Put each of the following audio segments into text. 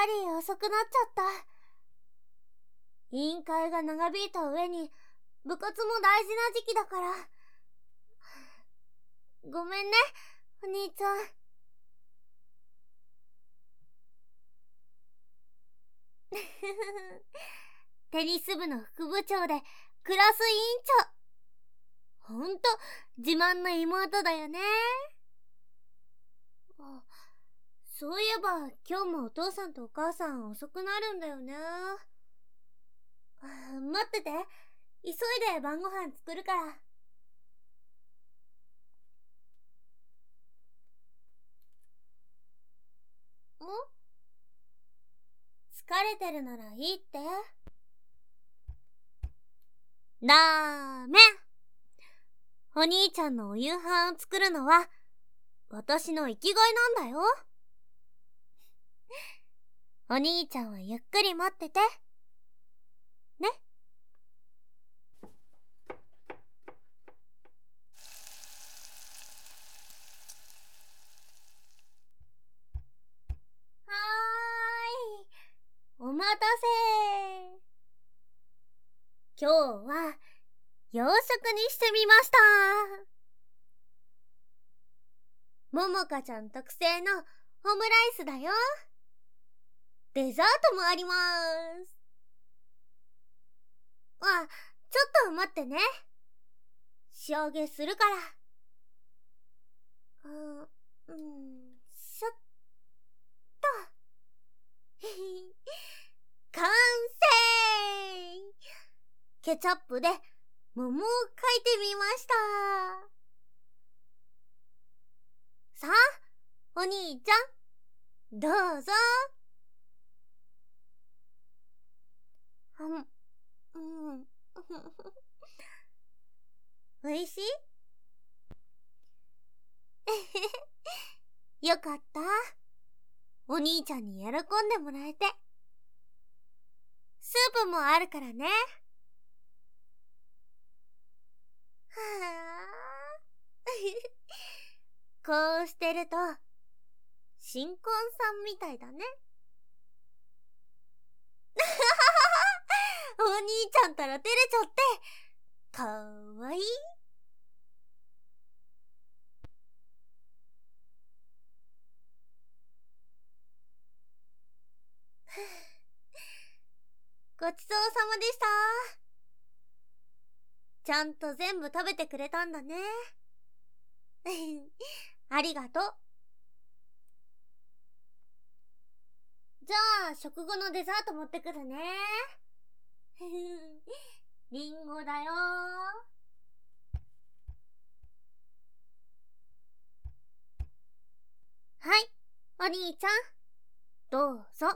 り遅くなっちゃった。委員会が長引いた上に部活も大事な時期だから。ごめんね、お兄ちゃん。テニス部の副部長でクラス委員長。ほんと自慢の妹だよね。あ、そういえば今日もお父さんとお母さん遅くなるんだよね。待ってて、急いで晩ご飯作るから。疲れてるならいいって。ダメ。お兄ちゃんのお夕飯を作るのは私の生きがいなんだよ。お兄ちゃんはゆっくり待っててね。はーい、お待たせ。今日は洋食にしてみました。ももかちゃん特製のオムライスだよ。デザートもあります。あ、ちょっと待ってね。仕上げするから。しょっと。完成。ケチャップで桃を描いてみました。さあ、お兄ちゃん、どうぞ。おいしいよかった。お兄ちゃんに喜んでもらえて。スープもあるからね。こうしてると新婚さんみたいだね。お兄ちゃんたら照れちゃってかわいい。ごちそうさまでした。ちゃんと全部食べてくれたんだね。ありがとう。じゃあ食後のデザート持ってくるね。リンゴだよ。はい、お兄ちゃん、どうぞ。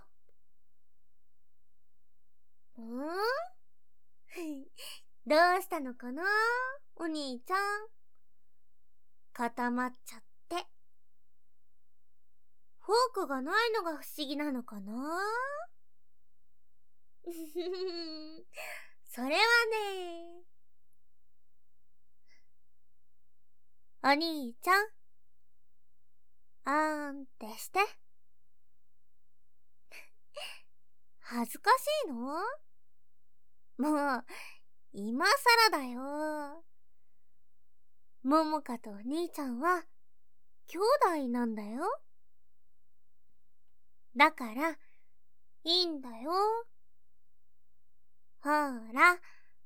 どうしたのかな、お兄ちゃん。固まっちゃって。フォークがないのが不思議なのかな。それはね。お兄ちゃん、あーんってして。恥ずかしいの？もう今さらだよ。ももかとお兄ちゃんは兄弟なんだよ。だからいいんだよ。ほら、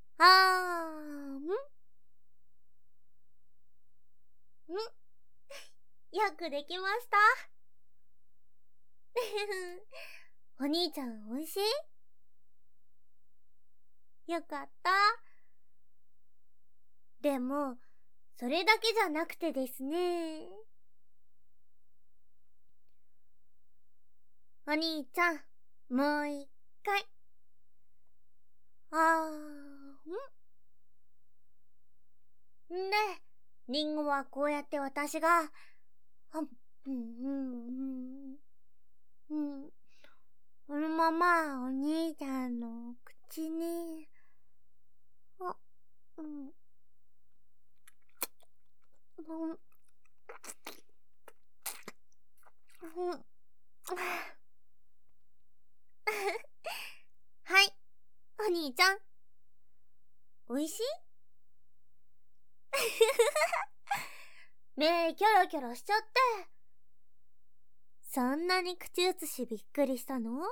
よくできました。お兄ちゃんおいしい？よかった。でもそれだけじゃなくてですね。お兄ちゃん、もう一回。で、リンゴはこうやって私が、このままお兄ちゃんの口に、 兄ちゃん。おいしい？目キョロキョロしちゃって。そんなに口移しびっくりしたの？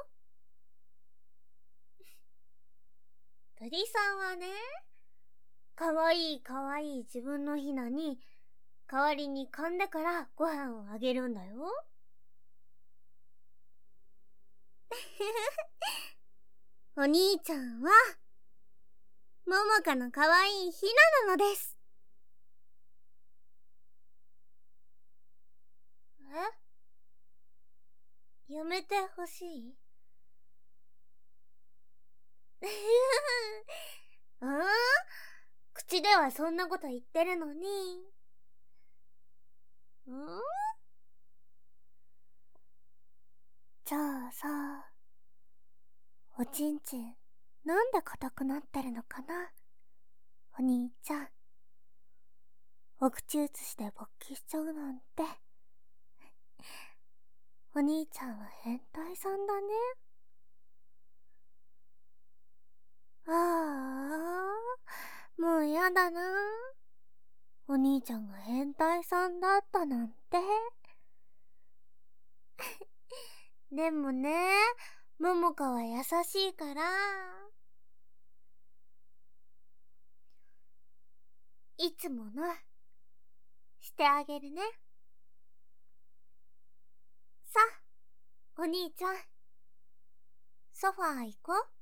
鳥さんはね、かわいいかわいい自分のヒナに代わりに噛んでからご飯をあげるんだよ。お兄ちゃんはももかのかわいいヒナなのです。やめてほしい？ああ、口ではそんなこと言ってるのに。じゃあさ、おちんちんなんで硬くなってるのかな、お兄ちゃん。お口移しで勃起しちゃうなんて。お兄ちゃんは変態さんだね。ああ、もうやだな。お兄ちゃんが変態さんだったなんて。でもね、ももかは優しいから、いつものしてあげるね。さあ、お兄ちゃん、ソファー行こう。